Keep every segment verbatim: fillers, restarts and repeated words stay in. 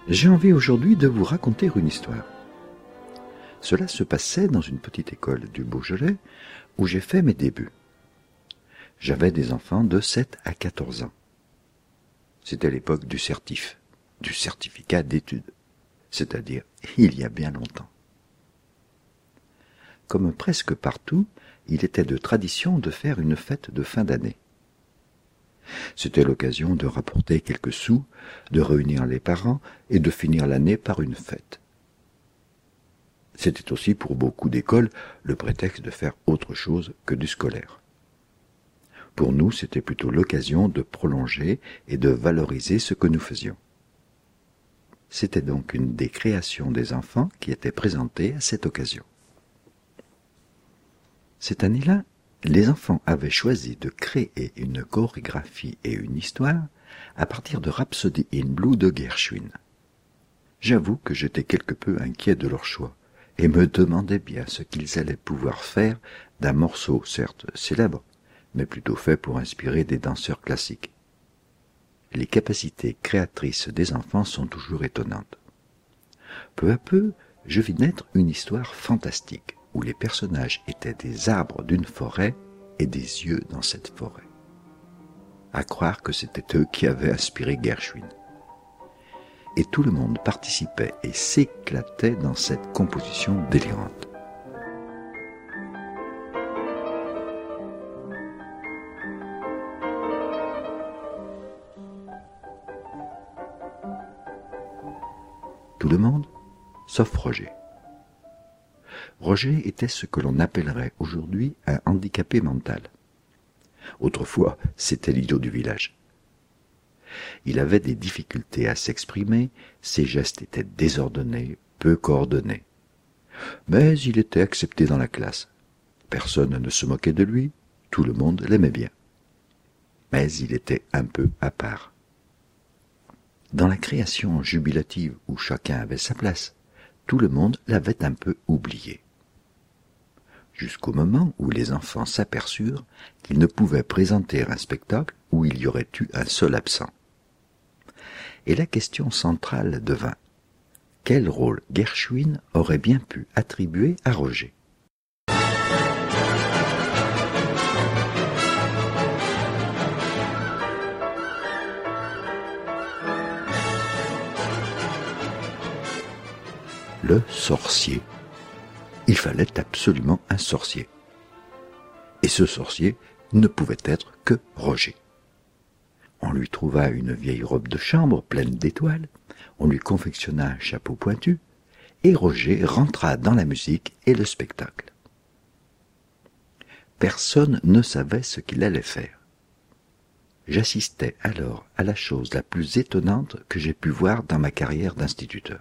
J'ai envie aujourd'hui de vous raconter une histoire. Cela se passait dans une petite école du Beaujolais où j'ai fait mes débuts. J'avais des enfants de sept à quatorze ans. C'était l'époque du certif, du certificat d'études, c'est-à-dire il y a bien longtemps. Comme presque partout, il était de tradition de faire une fête de fin d'année. C'était l'occasion de rapporter quelques sous, de réunir les parents et de finir l'année par une fête. C'était aussi pour beaucoup d'écoles le prétexte de faire autre chose que du scolaire. Pour nous, c'était plutôt l'occasion de prolonger et de valoriser ce que nous faisions. C'était donc une des créations des enfants qui était présentée à cette occasion. Cette année-là, les enfants avaient choisi de créer une chorégraphie et une histoire à partir de Rhapsody in Blue de Gershwin. J'avoue que j'étais quelque peu inquiet de leur choix et me demandais bien ce qu'ils allaient pouvoir faire d'un morceau certes célèbre, mais plutôt fait pour inspirer des danseurs classiques. Les capacités créatrices des enfants sont toujours étonnantes. Peu à peu, je vis naître une histoire fantastique, où les personnages étaient des arbres d'une forêt et des yeux dans cette forêt. À croire que c'était eux qui avaient inspiré Gershwin. Et tout le monde participait et s'éclatait dans cette composition délirante. Tout le monde, sauf Roger. Roger était ce que l'on appellerait aujourd'hui un handicapé mental. Autrefois, c'était l'idiot du village. Il avait des difficultés à s'exprimer, ses gestes étaient désordonnés, peu coordonnés. Mais il était accepté dans la classe. Personne ne se moquait de lui, tout le monde l'aimait bien. Mais il était un peu à part. Dans la création jubilative où chacun avait sa place, tout le monde l'avait un peu oublié. Jusqu'au moment où les enfants s'aperçurent qu'ils ne pouvaient présenter un spectacle où il y aurait eu un seul absent. Et la question centrale devint: quel rôle Gershwin aurait bien pu attribuer à Roger ? Le sorcier. Il fallait absolument un sorcier. Et ce sorcier ne pouvait être que Roger. On lui trouva une vieille robe de chambre pleine d'étoiles, on lui confectionna un chapeau pointu, et Roger rentra dans la musique et le spectacle. Personne ne savait ce qu'il allait faire. J'assistais alors à la chose la plus étonnante que j'ai pu voir dans ma carrière d'instituteur.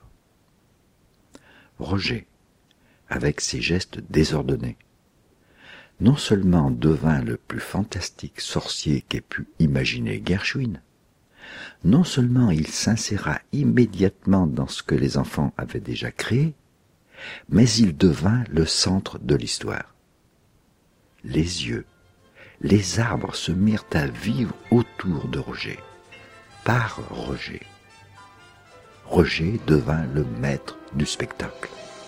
Roger, avec ses gestes désordonnés, non seulement devint le plus fantastique sorcier qu'ait pu imaginer Gershwin, non seulement il s'inséra immédiatement dans ce que les enfants avaient déjà créé, mais il devint le centre de l'histoire. Les yeux, les arbres se mirent à vivre autour de Roger, par Roger. Roger devint le maître du spectacle.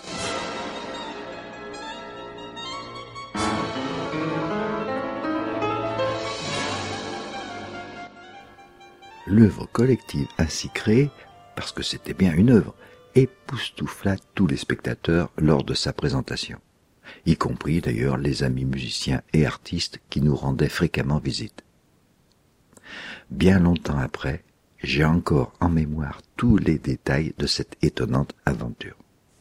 L'œuvre collective ainsi créée, parce que c'était bien une œuvre, époustoufla tous les spectateurs lors de sa présentation, y compris d'ailleurs les amis musiciens et artistes qui nous rendaient fréquemment visite. Bien longtemps après, j'ai encore en mémoire tous les détails de cette étonnante aventure.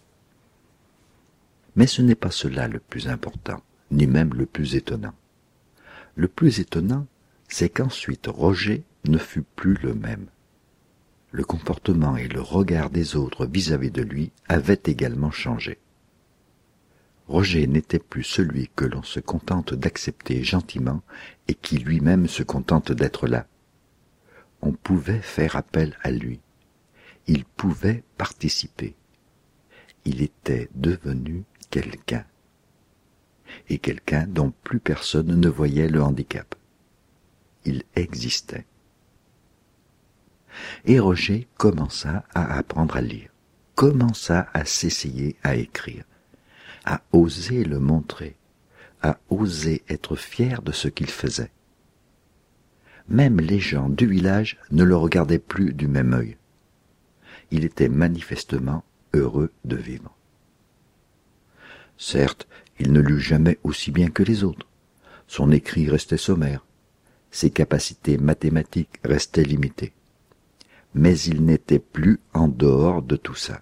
Mais ce n'est pas cela le plus important, ni même le plus étonnant. Le plus étonnant, c'est qu'ensuite Roger ne fut plus le même. Le comportement et le regard des autres vis-à-vis de lui avaient également changé. Roger n'était plus celui que l'on se contente d'accepter gentiment et qui lui-même se contente d'être là. On pouvait faire appel à lui. Il pouvait participer. Il était devenu quelqu'un. Et quelqu'un dont plus personne ne voyait le handicap. Il existait. Et Roger commença à apprendre à lire, commença à s'essayer à écrire, à oser le montrer, à oser être fier de ce qu'il faisait. Même les gens du village ne le regardaient plus du même œil. Il était manifestement heureux de vivre. Certes, il ne lut jamais aussi bien que les autres. Son écrit restait sommaire. Ses capacités mathématiques restaient limitées. Mais il n'était plus en dehors de tout ça.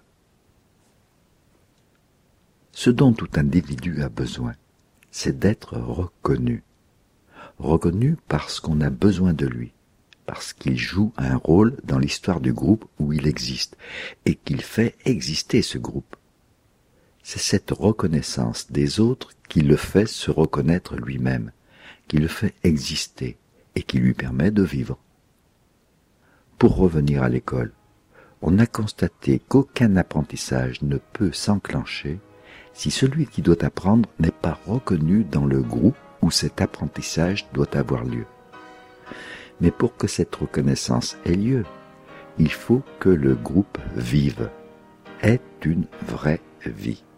Ce dont tout individu a besoin, c'est d'être reconnu. Reconnu parce qu'on a besoin de lui, parce qu'il joue un rôle dans l'histoire du groupe où il existe, et qu'il fait exister ce groupe. C'est cette reconnaissance des autres qui le fait se reconnaître lui-même, qui le fait exister et qui lui permet de vivre. Pour revenir à l'école, on a constaté qu'aucun apprentissage ne peut s'enclencher si celui qui doit apprendre n'est pas reconnu dans le groupe où cet apprentissage doit avoir lieu. Mais pour que cette reconnaissance ait lieu, il faut que le groupe vive, ait une vraie vie.